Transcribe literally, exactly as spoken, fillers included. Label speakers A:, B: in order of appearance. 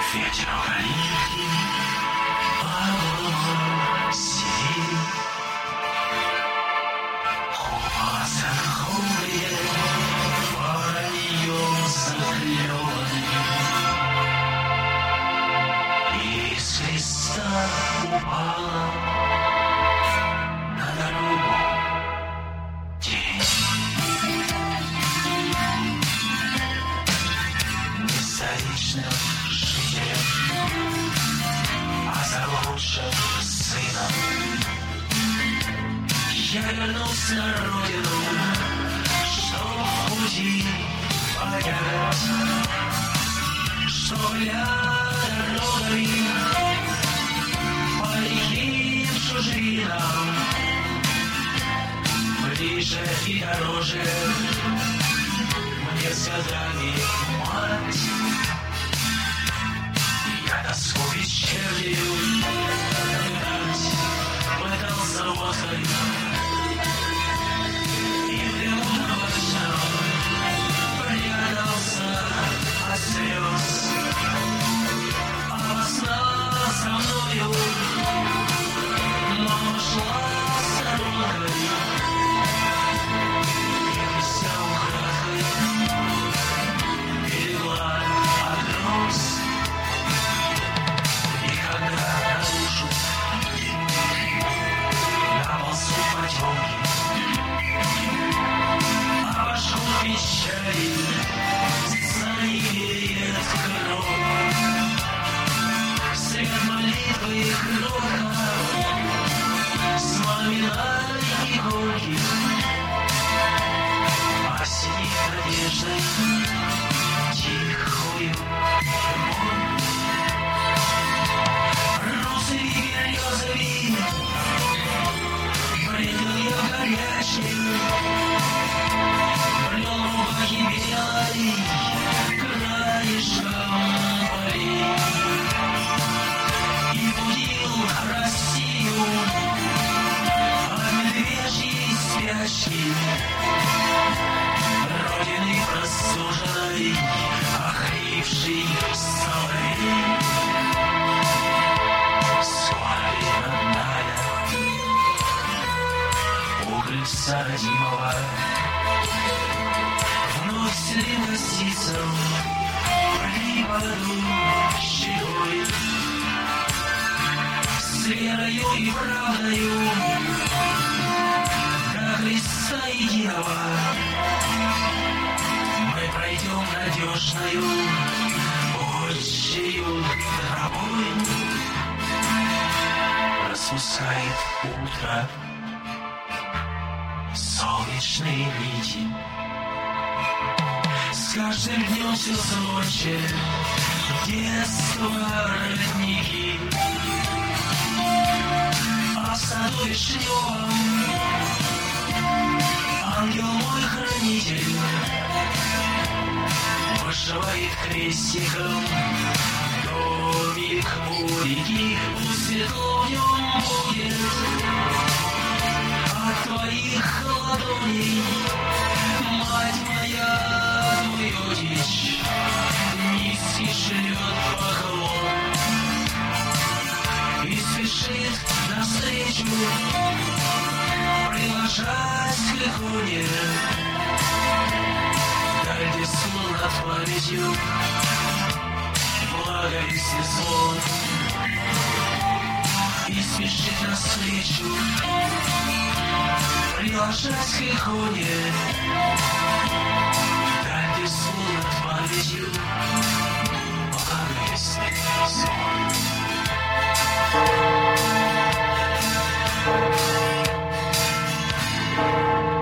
A: Ветер горит, а сидит. Купаться холоден, вороньем заклеванный. И с креста упала на дорогу тень. Не за личным житием, а за лучшим сыном. Я вернулся на родину, чтоб в пути понять, что я дорогами по лихим чужинам ближе и дороже мне с годами мать. Я тоску вечернюю гнать пытался водкой. Слез, а во снах со мною мама шла с дорогой, и вся украдкой берегла от гроз. И когда наружу наползут потемки, обожгут печали, зареет кровь, свет молитвы и кроха с маминой иголки осенит надеждой тихую любовь. Русыми березами бредил я горячий, плел рубахи белой краешком полей и будил Россию от медвежьей спящей родины просуженной, охрипшей соловей. Скоро родная углеца родимого вновь седым косицам припаду щекой. С верою и правдою до Христа единого мы пройдем надежною отчею тропой. Распускает утро солнечные нити. С каждым днем все звонче детства родники, а в саду вишневом ангел мой хранитель вышивает крестиком домик у реки. Пусть светло в нем будет от твоих ладоней, мать моя, твой отец низкий шлет поклон и спешит навстречу, приложась к иконе. Дальше сон над памятью, благо и сезон, и спешит навстречу, приложась к иконе. Дальше сон над памятью, благо и сезон. Thank you.